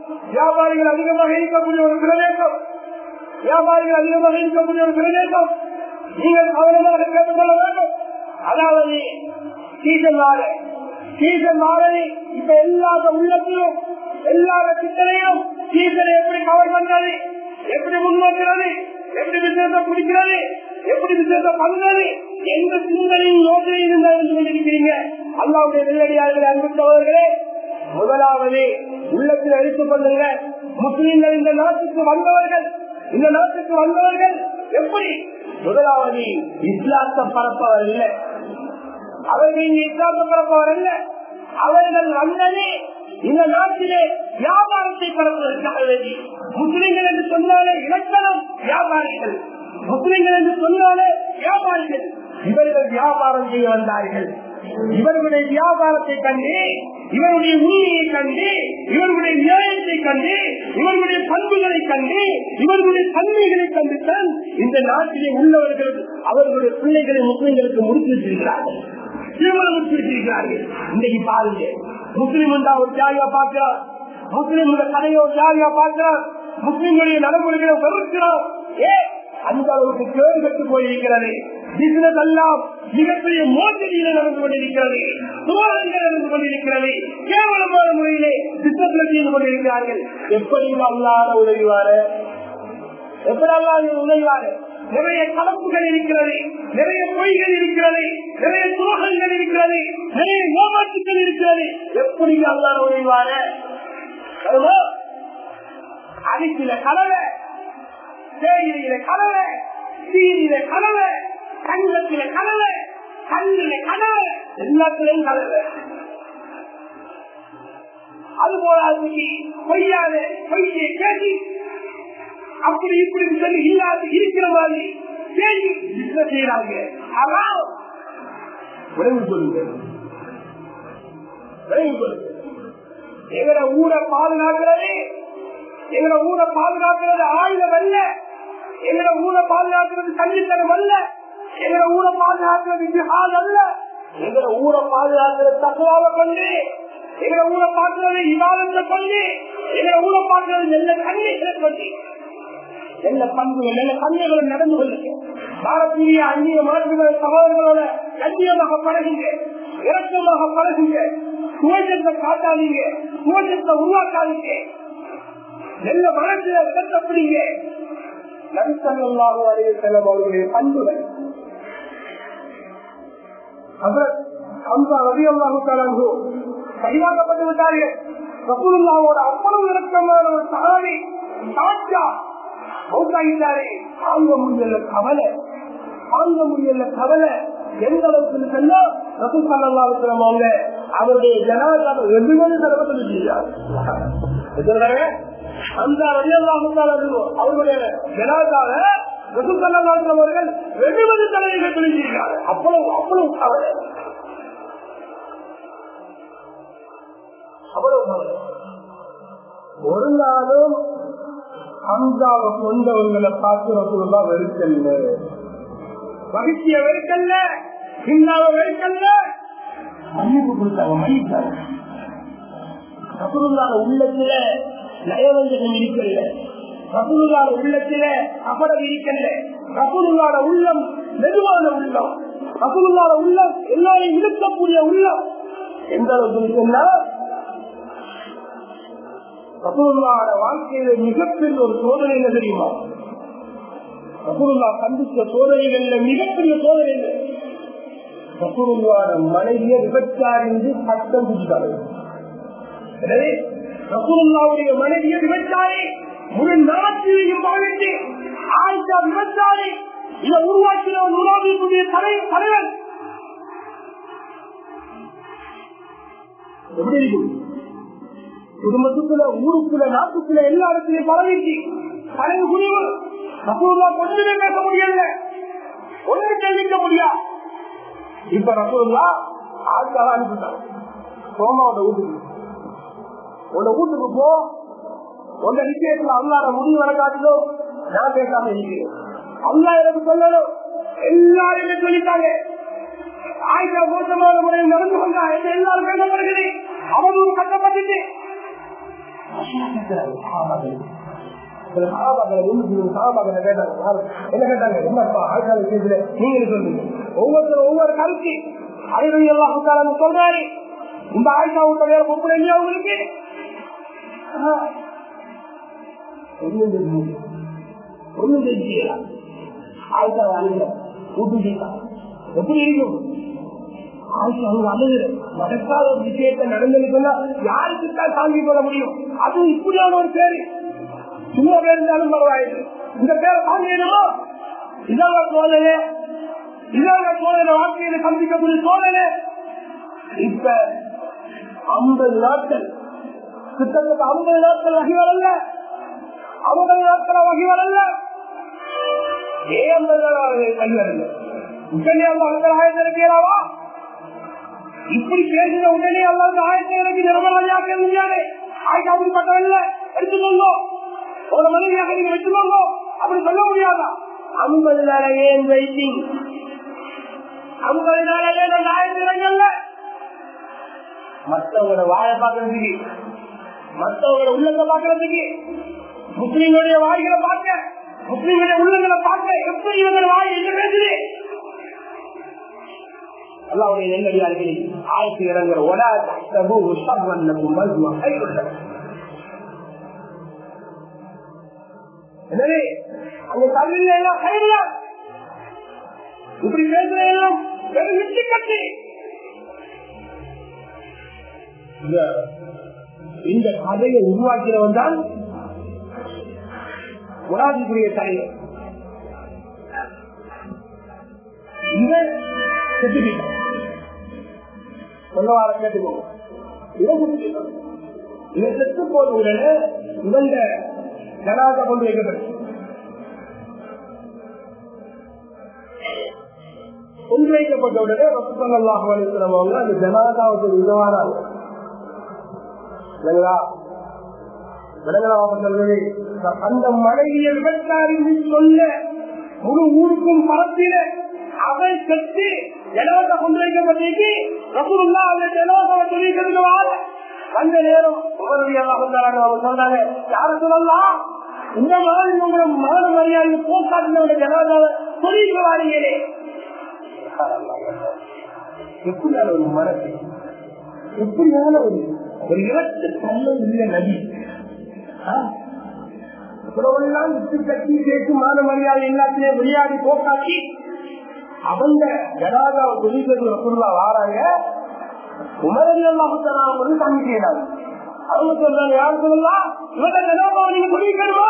வியாபாரிகள் அதிகமாக இருக்கக்கூடிய ஒரு பிரதேசம், வியாபாரிகள் அதிகமாக இருக்கக்கூடிய ஒரு பிரதேசம். நீங்கள் கவனமாக கேட்டுக் கொள்ள வேண்டும். அதாவது சீசன் மாற சீசன் மாறி இப்ப எல்லாத உள்ளத்திலும் எல்லாத சிந்தனையும் சீசனை எப்படி கவர் பண்றது, எப்படி முன்னோக்கிறது, எப்படி விசேஷம் பிடிக்கிறது, எப்படி விசேஷம் பண்றது எந்த சிந்தனையும் யோசனை இருந்தால் இருந்து கொண்டிருக்கிறீங்க. அல்லாஹ்வுடைய நெல்லடியார்களே, அன்புள்ளவர்களே, முதலாவது உள்ளத்தில் எடுத்துக் கொள்ளுங்க. முஸ்லிம்கள் இந்த நாட்டுக்கு வந்தவர்கள், இந்த நாட்டுக்கு வந்தவர்கள் எப்படி முதலாவது இஸ்லாத்தை பரப்பவர் இல்லை, அவர்கள் இங்கு இஸ்லாத்தை பரப்பவர் அல்ல. அவர்கள் வந்ததே இந்த நாட்டிலே வியாபாரத்தை பரப்புவதற்காக வேண்டி. முஸ்லிம்கள் என்று சொன்னாலே இலக்கணம் வியாபாரிகள், முஸ்லிம்கள் என்று சொன்னாலே வியாபாரிகள். இவர்கள் வியாபாரம் செய்ய வந்தார்கள். இவர்களுடைய வியாபாரத்தை கண்டு, இவருடைய உண்மையை கண்டு, இவர்களுடைய நியாயத்தை கண்டு, இவர்களுடைய பண்புகளை கண்டு, இவர்களுடைய தன்மைகளை கண்டுதான் இந்த நாட்டிலே உள்ளவர்கள் அவர்களுடைய பிள்ளைகளை முஸ்லிம்களுக்கு முடித்திருக்கிறார்கள், திருமணம் முடித்திருக்கிறார்கள். இன்றைக்கு பாருங்க, முஸ்லிம் உண்டா ஒரு ஜாலியா பார்க்கிறார், முஸ்லிம் கதையை ஒரு ஜாலியா பார்க்கிறார், முஸ்லிம்களுடைய நடைமுறைகளை வெறுக்கிறார். ஏ அந்த அளவுக்கு கேடு கட்டு போயிருக்கிறது. பிசினஸ் எல்லாம் மிகப்பெரிய மோசடியில நடந்து கொண்டிருக்கிறது, சோழர்கள் நடந்து கொண்டிருக்கிறது, கேவலமான முறையிலே பிசினஸ் செய்து கொண்டிருக்கிறார்கள். எப்படி அல்லாத உதவிவாரு, எப்படி அல்லாத உதவிவாரு? நிறைய கலப்புகள் இருக்கிறது, நிறைய பொய்கள் இருக்கிறது, நிறைய துரோகங்கள் இருக்கிறது, நிறைய ஏமாற்றுகள் இருக்கிறது. எப்படி அல்லாத உதவிவாரு? அரிசியில கலவை, தேயிலையில கலவை, சீனியில கலவை, கங்கத்தில கலவை, கல்லில கலவை, எல்லாத்திலையும் கலவை. அதுபோல பொய்யாத பொய்யை கேட்டி அப்படி இப்படி சொல்லி இல்லாத இருக்கிற மாதிரி பேசி பிசினஸ் செய்யறாங்க. ஆனால் விரைவு சொல்லுங்க, விரைவு சொல்லுங்க. எங்களை ஊரை பாதுகாக்கிறது, எங்களை ஊரை பாதுகாக்கிறது ஆயுதம் அல்ல, எங்களை ஊரை பாதுகாக்கிறது கல்வித்தனம் அல்ல, எங்களை ஊரை பாதுகாக்கிறது ஜிஹாத் அல்ல, எங்களை ஊரை பாதுகாக்கிறது தக்குவாவை கொண்டு, எங்களை ஊரை பார்க்கிறது இவாதத்தை கொண்டு, எங்களை ஊரை பார்க்கிறது நல்ல கண்ணிகளை கொண்டு, நல்ல பண்புகள் நல்ல கண்ணிகளை நடந்து கொள்ளுங்க. பாரதிய அந்நிய மாற்றுகள் சகோதரர்களோட கண்ணியமாக பழகுங்க, இறக்கமாக பழகுங்க, சுவச்சத்தை காட்டாதீங்க, சுவச்சத்தை உருவாக்காதீங்க, நல்ல மனசில விடத்தப்படுங்க. நபிசல்லாஹு அலைஹி வஸல்லம் அவர்களுடைய பண்புகள். கைதாக்கப்பட்டு விட்டார்கள். ரசூலுல்லாஹோட அவ்வளவு இறக்கமான ஒரு சஹாபி சாட்சியா மௌத்தாகிட்டாரே, தாங்க முடியல கவலை, தாங்க முடியல கவலை. எந்த அளவுக்கு சொன்னா ரசூல் ஸல்லல்லாஹு அலைஹி வஸல்லம் அவங்க அவருடைய ஜனாஸாவை வெகுமதி தரப்பட்டு செய்தார். அந்த அவர்களுடைய ஜனாஸாவை ரசூல் ஸல்லல்லாஹு அலைஹி வஸல்லம் அவர்கள் வெகுமதி தலைவர்கள் சொல்லியிருக்கிறார். அவ்வளவு அவ்வளவு கவலை, அவ்வளவு கவலை. ஒரு நாளும் ஹம்சாவை கொண்டவர்களை பார்த்து ரசூலுல்லாஹ் வெறுக்கல்ல, மகிழ்ச்சிய வெறுக்கல்ல, ஹிந்தாவை வெறுக்கல்ல, மன்னிப்பு கொடுத்தாங்க, மன்னித்தாங்க. ரசூலுல்லாஹ் உள்ளத்துல நயவஞ்சகம் இருக்கல்ல, ரசூலுல்லாஹ் உள்ளத்துல அபடம் இருக்கல்ல, ரசூலுல்லாஹ் உள்ளம் மெதுவான உள்ளம், ரசூலுல்லாஹ் உள்ளம் எல்லாரையும் இழுக்கக்கூடிய உள்ளம். எந்த அளவுக்கு சொன்னா ரசூலுல்லாஹ் வாழ்க்கையில மிகப்பெரிய ஒரு சோதனை என்ன தெரியுமா? ரசூலுல்லாஹ் சந்தித்த சோதனைகள்ல மிகப்பெரிய சோதனைகள். ரசூலுல்லாஹ் மனைவியை விபச்சாரி என்று சட்டம் பிடித்தாரு. எனவே ரசூலுல்லாஹ்வுடைய மனைவியை விபச்சாரி, முழு நாட்டிலையும் பாவித்து ஆயிஷா விபச்சாரி, இதை உருவாக்கின முனாபிக்குரிய தலைவன் எப்படி இருக்கும்? குடும்பத்துக்குள்ள, ஊருக்குள்ள, நாட்டுக்குள்ள எல்லா இடத்திலையும் பரவிச்சு தலைவு குடிவு. ரசூலுல்லாஹ் ஒன்றுமே பேச முடியல, ஒன்று தெரிவிக்க முடியாது. இப்ப ரசூலுல்லாஹ் ஆட்சியால அனுப்பிட்டாங்க, சோமாவோட வீட்டுக்கு, உன்னை வீட்டுக்கு போ, உங்க விஷயத்துல அல்லாத முடிவு வர காட்டிலும் நான் பேசாம இருக்கிறேன், அல்லா எனக்கு சொல்லணும். எல்லாருமே சொல்லிட்டாங்க, ஆயிஷா மோசமான முறையில் நடந்து கொண்டா என்று எல்லாரும் பேசப்படுகிறது. அவதூறு கட்டப்பட்டு என்ன கேட்டாங்க, என்னப்பா ஆட்கால விஷயத்துல நீங்க சொல்லுங்க. ஒவ்வொருத்தரும் ஒவ்வொரு கருத்து அறிவு எல்லாம் சொல்றாரு. இந்த ஆயிஷா விட்ட வேற பொம்பளை இல்லையா உங்களுக்கு? ஒன்னும் தெரிஞ்சுக்கலாம். ஆயிஷா அழுகிற கூட்டு எப்படி இருக்கும்? ஆயிஷா அவங்க அழுகிற நடக்காத ஒரு விஷயத்தை நடந்ததுன்னு சொன்னா யாருக்குத்தான் தாங்கிக் கொள்ள முடியும்? அது இப்படியான ஒரு பேரு. சும்மா பேர் இருந்தாலும் பரவாயில்லை, இந்த பேரை தாங்கிடுமோ? இதாங்க சோழனே, இதாங்க சோழனை வாழ்க்கையில சந்திக்கக்கூடிய சோழனே. இப்ப ஐம்பது நாட்கள் கிட்டத்தட்ட ஐம்பது நாட்கள் வகை வரல, ஐம்பது நாட்கள் வகை வரல. ஏன் ஐம்பது நாள் கல்வி வரல? உடனே அந்த ஐம்பது ஆயிரத்தி இருக்கிறாவா? இப்படி பேசின உடனே அல்லாத ஆயிரத்தி எனக்கு நிரமராஜாக்க முடியாது. ஆயிரத்தி அப்படிப்பட்டவல்ல எடுத்துக்கோங்க, ஒரு மனைவியாக நீங்க வச்சுக்கோங்க அப்படி சொல்ல முடியாதா? ஐம்பது நாள ஏன் வெயிட்டிங்? ஐம்பது நாள ஏன் அந்த ஆயிரத்தி இடங்கள்ல மற்றவங்களோட வாயை பார்க்கறதுக்கு, மற்றவங்களோட உள்ளத்தை பார்க்கறதுக்கு, முஸ்லீம்களுடைய வாய்களை பார்க்க, முஸ்லீம்களுடைய உள்ளங்களை பார்க்க எப்படி இவங்க வாய் என்ன பேசுது? அல்லாஹ்வுடைய நெல்லடியார்களே, ஆயிரத்தி இடங்கிற ஒலா தஹ்சபு ஷர்ரன் லகும் பல் ஹுவ கைருன் லகும். எனவே அந்த கல்வியில எல்லாம் கைருல இப்படி பேசுறதெல்லாம் வெறும் விட்டு கட்டி. இந்த கதையை உருவாக்கிறவன் தான் முனாஃபிக்குடைய தலைவர். இவன் செத்துக்கிட்டான். சொல்ல வார கேட்டுக்கோங்க, இவன் செத்துக்கிட்டான். இவன் செத்து போன உடனே இவங்க ஜனாதா கொண்டு வைக்கப்பட்டு கொண்டு வைக்கப்பட்ட உடனே ரசூலுல்லாஹி ஸல்லல்லாஹு அலைஹி வஸல்லம் அவங்க அந்த ஜனாதாவுக்கு உதவானாங்க. அந்த மனைவியை விபச்சாரின்னு சொல்ல முழு ஊருக்கும் பரப்பில அதை கட்டி ஜனாதா கொண்டு வைக்கப்பட்டு ரசூலுல்லாஹ் அந்த ஜனாதாவை சொல்லிக்கிறதுக்கு வாழ அந்த நேரம் சொல்றாங்க, யாரு சொல்லலாம் இந்த மாதிரி உங்களை மான மரியாதை போக்காட்டின ஜனாதாவை சொல்லிக்க வாரீங்களே. எப்படியான ஒரு மனசு, எப்படியான ஒரு ஒரு இலக்கு தன்மை இல்லை நபி. எல்லாம் விட்டு கட்டி பேசி மான மரியாதை எல்லாத்திலையும் விளையாடி போக்காட்டி அவங்க ஜனாதாவை சொல்லிக்கிறது ரசூலுல்லா வாராங்க. உமரதி அல்லாஹ் வந்து தங்கி செய்யறாங்க. அவங்க சொல்றாங்க, யாரு சொல்லலாம் இவங்க ஜனாதாவை நீங்க சொல்லிக்கணுமா?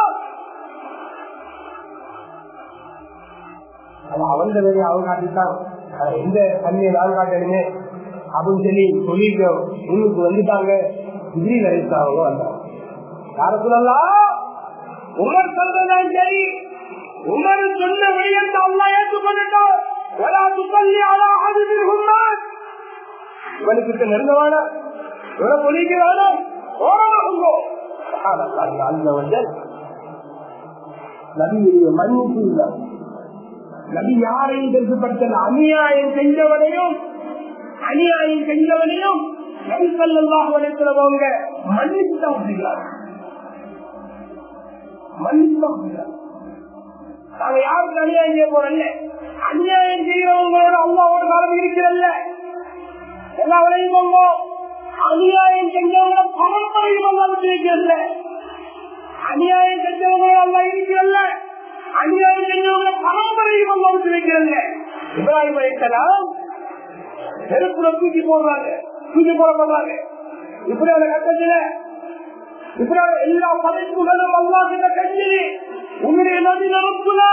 அவங்க வேலையை அவங்க காட்டிட்டான், எந்த தண்ணியை நான் காட்டணுமே அப்படின்னு சொல்லி சொல்லிட்டு உங்களுக்கு வந்துட்டாங்க. ஜிப்ரீல் அலைஹிஸ்ஸலாம் வந்தாங்க. யார சொல்லலாம்? உமர் சொல்றதான் சரி, உமர் சொன்ன விடயத்தை அல்லாஹ் ஏற்றுக்கொண்டுட்டார். வலா துஸல்லி அலா அஹதின் ஹும்மாத், இவனுக்கு நெருங்கவான இவனை பொழிக்கிறான ஓரமாகுங்கோ. அல்ல வந்து நபியுடைய மன்னிப்பு இல்லை. நபி யாரையும் பெருசுப்படுத்தல. அநியாயம் செஞ்சவனையும் அநியாயம் செஞ்சவனையும் நபி ஸல்லல்லாஹு அலைஹி வஸல்லம் அவங்க மன்னிச்சுதான் விடுகிறார், மன்னிச்சுதான் விடுகிறார். நாங்க யாருக்கு அநியாயம் செய்ய போறோம்ல, அநியாயம் செய்யறவங்களோட அல்லாஹ்வோட காலம் இருக்கிறல்ல. எல்லாவரையும் சொல்வோம், அநியாயம் செஞ்சவங்கள பரம்பரையும் அல்லா விட்டு வைக்கிறல்ல. அநியாயம் செஞ்சவங்களோட அல்லா இருக்கிறல்ல, அநியாயம் செஞ்சவங்கள பரம்பரையும் அல்லா விட்டு வைக்கிறல்ல. இப்ராஹிம் அலைஹிஸ்ஸலாம் நெருப்புல தூக்கி போடுறாங்க, தூக்கி போடப்படுறாங்க. இப்படியான கட்டத்துல இப்படி எல்லா படைப்புகளும் அல்லாஹ் கிட்ட கஞ்சி உன்னுடைய நதி நெருப்புல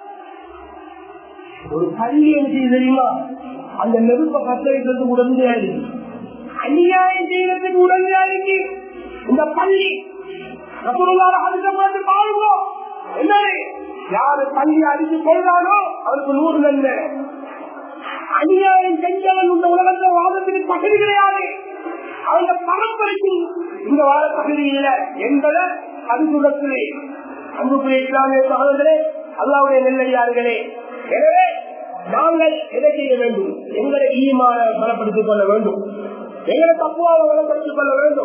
ஒரு பள்ளி என்ன தெரியுமா? அந்த நெருப்பை பற்ற வைக்கிறதுக்கு உடனடியாக அநியாயம் செய்யறதுக்கு உடனடியாக இந்த பள்ளி பார்த்து பாருங்க. என்ன, யாரு பள்ளி அடிச்சு கொள்றானோ அவருக்கு நூறு நன்மை. அநியாயம் செஞ்சவன் இந்த உலகத்தில் வாதத்துக்கு பகுதி கிடையாது, அவங்க பரம்பரைக்கு இந்த வாழ பகுதி இல்லை என்பதை அது சொல்லத்திலே அன்புக்குரிய இஸ்லாமிய சகோதரர்களே, அல்லாஹ்வுடைய நெல்லடியார்களே, எனவே நாங்கள் எதை செய்ய வேண்டும்? எங்களை ஈமான பலப்படுத்திக் கொள்ள வேண்டும், எங்களை தப்புவாவை பலப்படுத்திக் கொள்ள வேண்டும்.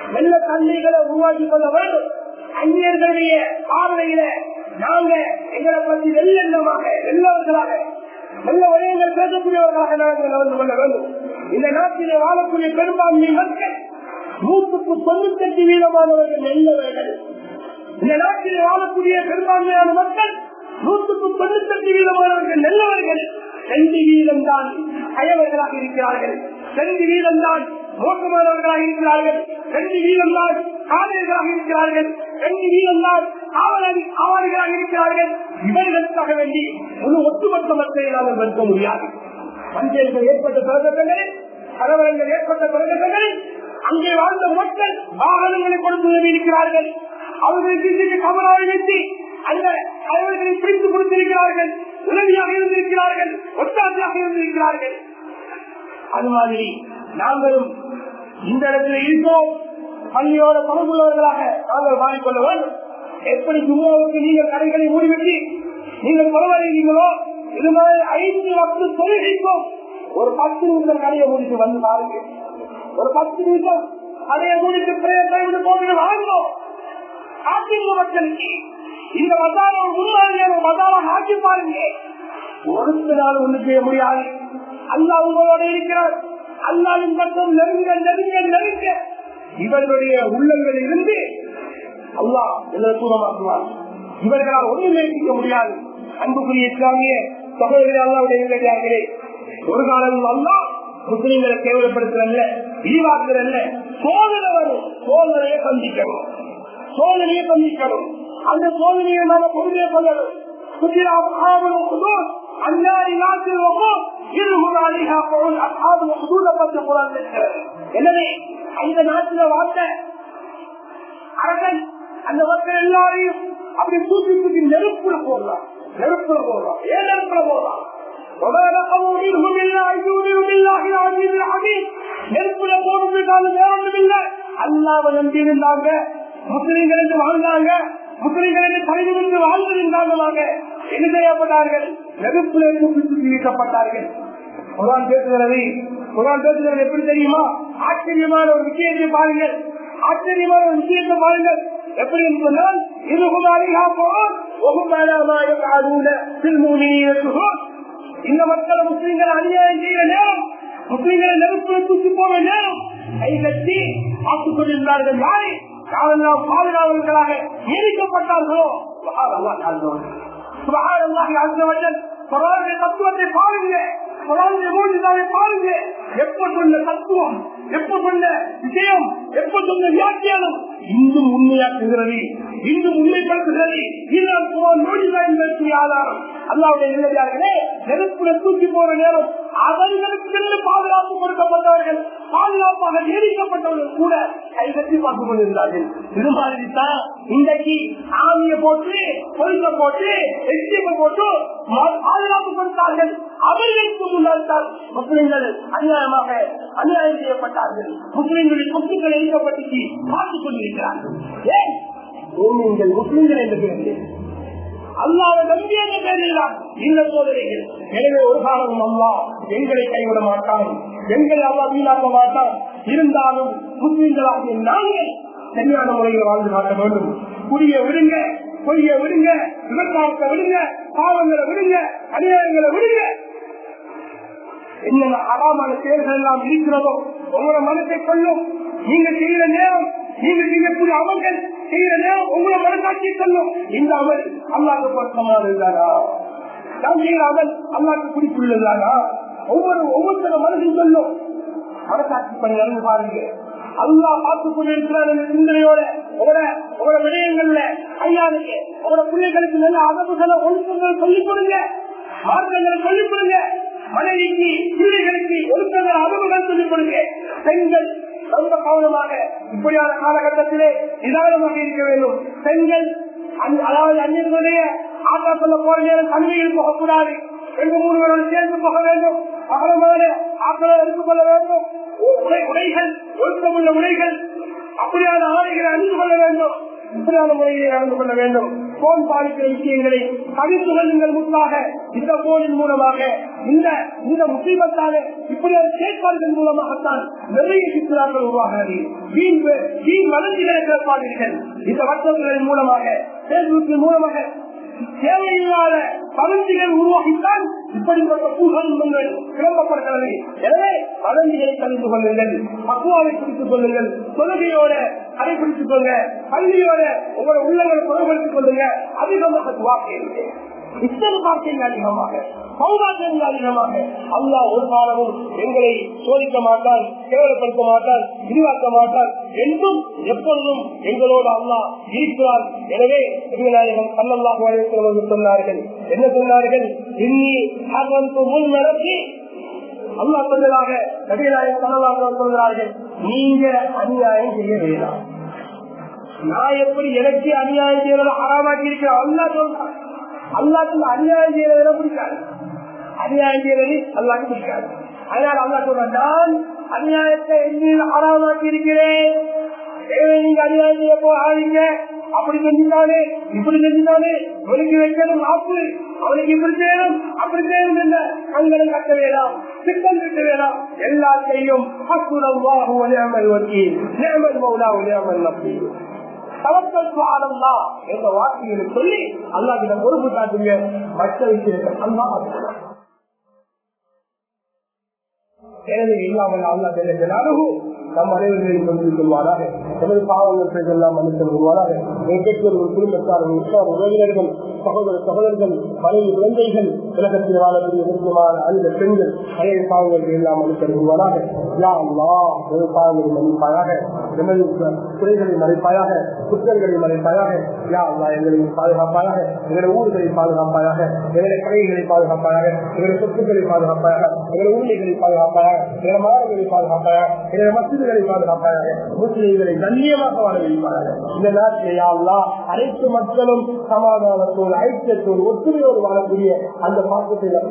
நல்ல தந்தைகளை உருவாக்கி கொள்ள வேண்டும். அந்நியர்களுடைய பார்வையில நாங்க எங்களை பற்றி வெள்ளமாக வெள்ளவர்களாக நல்ல விடயங்கள் பேசக்கூடியவர்களாக நாங்கள் நடந்து கொள்ள வேண்டும். இந்த நாட்டிலே வாழக்கூடிய பெரும்பான்மை மக்கள் நூற்றுக்கு தொண்ணூத்தி எட்டு வீதமானவர்கள் நல்லவர்கள். இந்த நாட்டிலே வாழக்கூடிய பெரும்பான்மையான மக்கள் நூற்றுக்கு தொண்ணூத்தி எட்டு வீதமானவர்கள் நல்லவர்கள். ரெண்டு வீதம் தான் கயவர்களாக இருக்கிறார்கள், ரெண்டு வீதம் தான் மோசமானவர்களாக இருக்கிறார்கள், ரெண்டு வீதம் தான் காவலர்களாக இருக்கிறார்கள், ரெண்டு வீதம் தான் காவலர்களாக இருக்கிறார்கள். இவர்களுக்காக வேண்டி முழு ஒட்டுமொத்த மக்களை நாங்கள் வெறுக்க முடியாது. பஞ்சங்கள் ஏற்பட்ட பிரதேசங்களில், கலவரங்கள் ஏற்பட்ட பிரதேசங்களில் அங்கே வாழ்ந்த மக்கள் வாகனங்களை கொடுத்து உதவி இருக்கிறார்கள். அவர்களுக்கு கவலாவை வைத்து அந்த தலைவர்களை பிரித்து கொடுத்திருக்கிறார்கள், உதவியாக இருந்திருக்கிறார்கள், ஒத்தாசையாக இருந்திருக்கிறார்கள். அது மாதிரி நாங்களும் இந்த இடத்துல இருக்கோம். பள்ளியோட தொடர்புள்ளவர்களாக நாங்கள் மாறிக்கொள்ள வேண்டும். எப்படி ஜும்மாவுக்கு நீங்கள் கடைகளை மூடிவிட்டு நீங்கள் பரவாயில்லைங்களோ, இது மாதிரி ஐந்து வருஷம் தொழில்நுட்பம் ஒரு பத்து நிமிஷம் கடையை முடித்து வந்து பாருங்க. ஒரு பத்து நிமிஷம் கடையை முடித்து பிரேயர் போட்டு வாங்கணும். ஆட்சிங்க மக்களுக்கு இந்த மசாலா முன்னாடியான மசாலா ஆட்சி பாருங்க. ஒரு நாள் ஒண்ணு செய்ய முடியாது. அல்லாஹ் உங்களோட இருக்கிறார். அல்லாஹ்வின் பக்கம் நெருங்க நெருங்க நெருங்க இவர்களுடைய உள்ளங்களில் இருந்து அல்லாஹ் எங்களை தூரமாக்குவார். இவர்களால் ஒன்றுமே செய்ய முடியாது. அன்புக்குரிய இஸ்லாமிய சகோதரர்களே, அல்லாஹ்வுடைய நல்லடியார்களே, ஒரு காலம் அல்லாஹ் முஸ்லிம்களை கேவலப்படுத்துறல்ல, இழிவாக்குறல்ல, சோதனை வரும். சோதனையை சந்திக்கணும், சோதனையை சந்திக்கணும். அந்த சோதனையை நாம பொறுமையை கொள்ளணும். எனவே அந்த நாட்டில வாழ்ந்த அரசன் அந்த மக்கள் எல்லாரையும் அப்படி தூக்கி தூக்கி நெருப்புல போடலாம், நெருப்புல போடலாம். ஏன் நெருப்புல போடலாம்? நெருப்புல போடுறதுக்கான வேறொன்றும் இல்லை. அல்லாஹ்வை நம்பி இருந்தாங்க, முஸ்லிம்கள் என்று வாழ்ந்தாங்க, முஸ்லிம்கள் என்று தலைவர்கள் வாழ்ந்ததின் காரணமாக என்ன செய்யப்பட்டார்கள்? நெருப்பிலிருந்து பிடித்து வீழ்த்தப்பட்டார்கள். குர்ஆன் பேசுகிறது, குர்ஆன் பேசுகிறது எப்படி தெரியுமா? ஆச்சரியமான ஒரு விஷயத்தை பாருங்கள், ஆச்சரியமான ஒரு விஷயத்தை பாருங்கள். எப்படி சொன்னால், இந்த மக்களை முஸ்லிம்கள் அநியாயம் செய்கிற நேரம், முஸ்லிம்களை நெருப்பில் தூக்கி போற நேரம் கை கட்டி பார்த்துக் கொண்டிருந்தார்கள். யாரை யாரெல்லாம் பாதுகாவலர்களாக நியமிக்கப்பட்டார்களோ தத்துவத்தை பாருங்க, பாருங்க. எப்ப சொன்ன தத்துவம், எப்ப சொன்ன விஷயம், எப்ப சொன்ன வியாக்கியானம் இன்னும் உண்மையாக்குகிறது, இன்னும் உண்மைப்படுத்துகிறது. இதுதான் நோடிதான் ஆதாரம். அல்லாஹ்வுடைய நல்லடியார்களே, நெருப்புல தூக்கி போற நேரம் அவர்களுக்கு பாதுகாப்பு கொடுக்கப்பட்டவர்கள், பாதுகாப்பாக நியமிக்கப்பட்டவர்கள் கூட கைகட்டி பார்த்துக் கொண்டிருந்தார்கள். இது மாதிரி தான் இன்றைக்கு ஆமிய போட்டு, பொருத்த போட்டு, எச்சரிக்கை போட்டு பாதுகாப்பு கொடுத்தார்கள். அவர்களுக்கு முன்னால் தான் முஸ்லிம்கள் அநியாயமாக அநியாயம் செய்யப்பட்டார்கள். முஸ்லிம்களின் சொத்துக்கள் எரிக்கப்பட்டு பார்த்துக் கொண்டிருக்கிறார்கள். ஏன் நீங்கள் முஸ்லிம்கள் என்று பேசுகிறேன்? அல்லாஹ்வை நம்பிய பேரில் இந்த சோதனைகள். எனவே ஒரு காலம் அல்லாஹ் எங்களை கைவிட மாட்டான், எங்களை அல்லாஹ் வீணாக்க மாட்டான். இருந்தாலும் முஸ்லிம்களாகிய நாங்கள் சரியான முறையில் வாழ்ந்து காட்ட வேண்டும். குடிய விடுங்க, பொய்ய விடுங்க, விவசாயத்தை விடுங்க, பாவங்களை விடுங்க, அநியாயங்களை விடுங்க. என்னென்ன அறாமான செயல்கள் எல்லாம் இருக்கிறதோ உங்களோட மனத்தை கொள்ளும். நீங்க செய்யற நேரம், நீங்க செய்யக்கூடிய அமல்கள் செய்யற நேரம் உங்களோட மனசாட்சி சொல்லும். இந்த அமல் அல்லாஹ்வுக்கு பொருத்தமாக இருந்தாரா, நாம் செய்யற அமல் அல்லாஹ்வுக்கு பிடிப்புள்ளதானா, ஒவ்வொரு ஒவ்வொருத்தர மனசும் சொல்லும். மனசாட்சி பண்ணி நடந்து பாருங்க. அல்லாஹ் பார்த்துக் கொண்டிருக்கிறார் என்ற சிந்தனையோட உங்களோட உங்களோட விடயங்கள்ல ஐயாவுக்கு உங்களோட பிள்ளைகளுக்கு நல்ல அதப்புகளை ஒழுக்கங்களை சொல்லிக் கொடுங்க, மார்க்கங்களை சொல்லிக் கொடுங்க. மனைவிக்கு பிள்ளைகளுக்கு ஒழுக்கங்கள் அதவுகள் சொல்லிக் கொடுங்க. பெண்கள் ரொம்ப கவனமாக இப்படியான காலகட்டத்திலே நிதானமாக இருக்க வேண்டும். பெண்கள் அதாவது அந்நியர்களுடைய ஆட்டா சொல்ல போற நேரம் தனிமையில் போகக்கூடாது. ரெண்டு மூணு பேரோடு சேர்ந்து போக வேண்டும். அகலமான ஆக்களை எடுத்துக் கொள்ள வேண்டும். உடைகள் ஒழுக்கமுள்ள உடைகள், அப்படியான ஆடைகளை அணிந்து கொள்ள வேண்டும். இப்படியான முறையை நடந்து கொள்ள வேண்டும். போன் பாதிக்கிற விஷயங்களை தவிர்த்து கொள்ளுங்கள். முற்றாக இந்த போனின் மூலமாக இந்த இந்த முசீபத்தான இப்படி ஒரு செயற்பாடுகள் மூலமாகத்தான் நிறைய சித்திராக்கள் உருவாகிறது. வீண் வீண் வளர்ச்சிகளை கேட்பார்கள். இந்த வட்டங்களின் மூலமாக, பேஸ்புக்கின் மூலமாக தேவையில்லாத வதந்திகள் உருவாகித்தான் இப்படிப்பட்ட பூகம்பங்கள் கிளம்பப்படுகிறது. எனவே வதந்திகளை கலந்து கொள்ளுங்கள், பக்குவாவை பிடித்துக் கொள்ளுங்கள், தொழுகையோட கடைபிடித்துக் கொள்ளுங்க, பள்ளியோட உங்களோட உள்ளங்களை குணப்படுத்திக் கொள்ளுங்க. அதிகமாக துவாக்கை இத்தனை வார்த்தைகள் அதிகமாக, சௌபாக்கியங்கள் அதிகமாக. அல்லாஹ் ஒரு காலமும் எங்களை சோதிக்க மாட்டான், கேவலப்படுத்த மாட்டான், விரிவாக்க மாட்டான். என்றும் எப்பொழுதும் எங்களோடு அல்லாஹ் இருக்கிறார். எனவே நாயகம் ஸல்லல்லாஹு அலைஹி வஸல்லம் சொன்னார்கள், என்ன சொன்னார்கள்? இன்னி ஹர்ரம்து முல்மரத்தி, அல்லாஹ் சொன்னதாக நபிகளார் ஸல்லல்லாஹு அலைஹி வஸல்லம் சொல்கிறார்கள், நீங்க அநியாயம் செய்ய வேண்டாம். நான் எப்படி எனக்கு அநியாயம் செய்யறத ஹராமாக்கி இருக்கிறேன் அல்லாஹ் சொல்றான். அல்லாஹ்க்கு அநியாயம் செய்யறத பிடிக்காது, அநியாயம் செய்யறது அல்லாஹ்க்கு பிடிக்காது. அதனால அல்லாஹ் சொல்றான், நான் அநியாயத்தை எண்ணில் ஹராமாக்கி இருக்கிறேன். நீங்க அநியாயம் செய்ய போகாதீங்க. அப்படி செஞ்சுட்டானே இப்படி செஞ்சுட்டானே ஒதுக்கி வைக்கணும், ஆப்பு அவனுக்கு இப்படி செய்யணும் அப்படி செய்யணும் என்ற கண்களை கட்ட வேண்டாம், சிக்கல் கட்ட வேண்டாம். எல்லாத்தையும் ஹஸ்புனல்லாஹு வ நிஅமல் வக்கீல், நிஅமல் மௌலா வ நிஅமல் நஸீர், தவக்கல்து அலல்லாஹ் என்ற வார்த்தைகளை சொல்லி அல்லாஹ்விடம் பொறுப்பு காட்டுங்க. மற்ற விஷயத்தை அல்லாஹ் எனவே இல்லாமல் அல்லாஹ் ஜல்லல்லாஹு நம் அனைவர்களையும் கொண்டு செல்வாராக. எமது பாவங்கள் எல்லாம் மன்னித்து வருவாராக. பெற்றோர்கள், குடும்பத்தார்கள், உற்றார் உறவினர்கள், சகோதர சகோதரர்கள், மனைவி குழந்தைகள், உலகத்தில் வாழக்கூடிய விருப்பமான அந்த பெண்கள் அனைத்து பாவங்கள் எல்லாம் மன்னித்து வருவாராக. யா அல்லாஹ் எமது பாவங்களை மன்னிப்பாயாக, எமது குறைகளை மறைப்பாயாக, குற்றங்களை மறைப்பாயாக. யா அல்லாஹ் எங்களையும் பாதுகாப்பாயாக, எங்களுடைய ஊர்களை பாதுகாப்பாயாக, எங்களுடைய கடைகளை பாதுகாப்பாயாக, எங்களுடைய சொத்துக்களை பாதுகாப்பாயாக, எங்களுடைய உரிமைகளை பாதுகாப்பாயாக, எங்களுடைய மாணவர்களை பாதுகாப்பாயாக, எங்களுடைய மசிதிகளை பாதுகாப்பாயாக, முஸ்லிம்களை கண்ணியமாக வாழ வைப்பார்கள். இந்த நாட்டிலே யா அல்லாஹ் அனைத்து மக்களும் சமாதானத்தோடு, ஐக்கியத்தோடு, ஒற்றுமையோடு வாழக்கூடிய அந்த பாக்கத்தை